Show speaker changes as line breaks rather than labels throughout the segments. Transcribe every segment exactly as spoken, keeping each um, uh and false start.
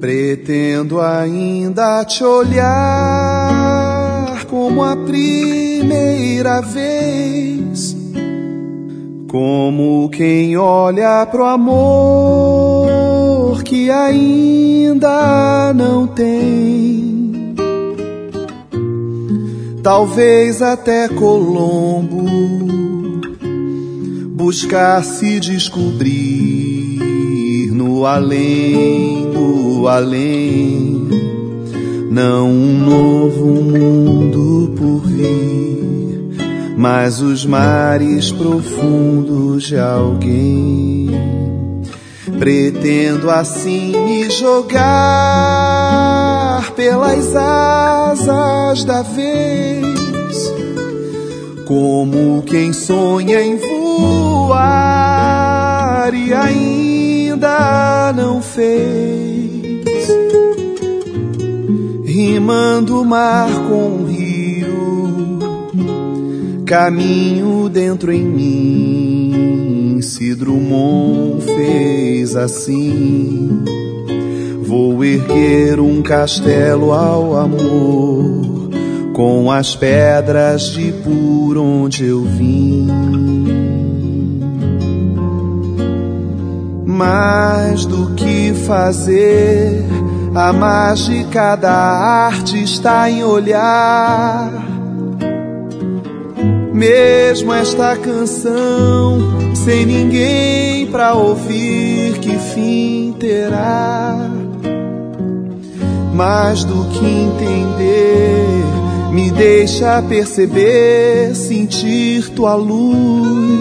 Pretendo ainda te olhar como a primeira vez, como quem olha pro amor que ainda não tem. Talvez até Colombo buscasse descobrir no além do além, não um novo mundo por vir, mas os mares profundos de alguém. Pretendo assim me jogar pelas asas da vez, como quem sonha em voar e ainda não fez. Rimando o mar com o rio, caminho dentro em mim. Se Drummond fez assim, vou erguer um castelo ao amor, com as pedras de por onde eu vim. Mais do que fazer, a mágica da arte está em olhar. Mesmo esta canção, sem ninguém pra ouvir, que fim terá? Mais do que entender, me deixa perceber, sentir tua luz.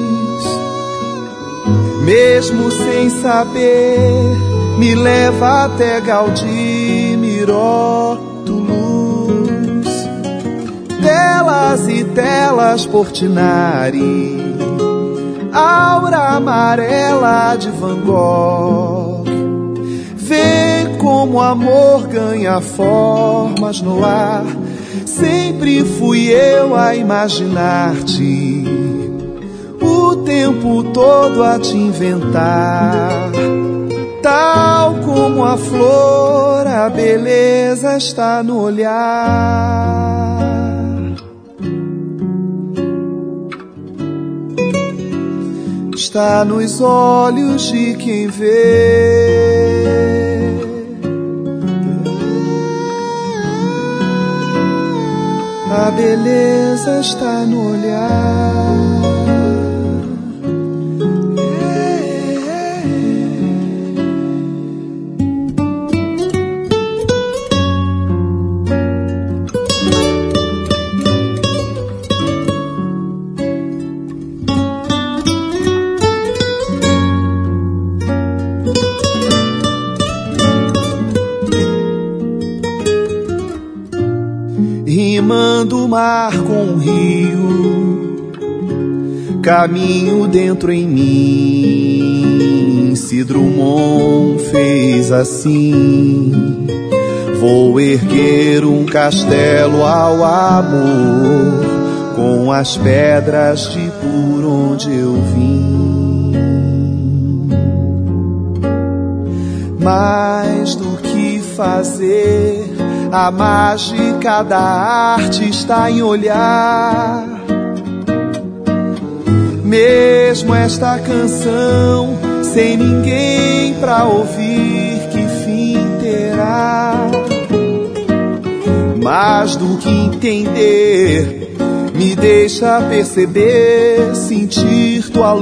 Mesmo sem saber, me leva até Gaudí, Miró, Toulouse. Telas e telas Portinari, aura amarela de Van Gogh. Vê como o amor ganha formas no ar. Sempre fui eu a imaginar-te, o tempo todo a te inventar. Tal como a flor, a beleza está no olhar. Está nos olhos de quem vê. A beleza está no olhar. Rimando o mar com o rio, caminho dentro em mim. Se Drummond fez assim, vou erguer um castelo ao amor, com as pedras de por onde eu vim. Mais do que fazer, a mágica da arte está em olhar. Mesmo esta canção, sem ninguém pra ouvir, que fim terá? Mais do que entender, me deixa perceber, sentir tua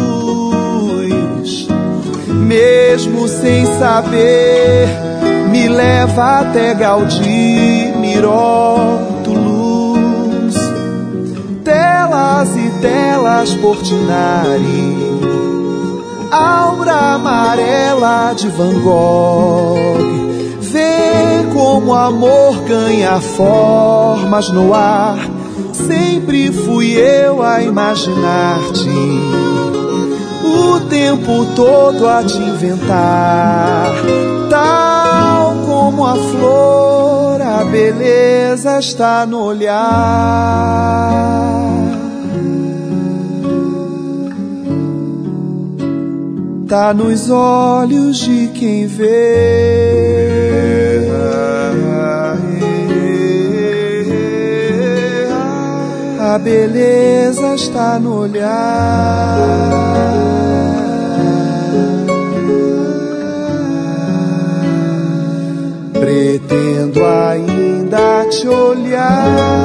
luz. Mesmo sem saber, me leva até Gaudí, Miró, Toulouse. Telas e telas Portinari, aura amarela de Van Gogh. Vê como o amor ganha formas no ar. Sempre fui eu a imaginar-te, o tempo todo a te inventar. Tal como a flor, a beleza está no olhar. tá nos olhos de quem vê. A beleza está no olhar. Pretendo ainda te olhar.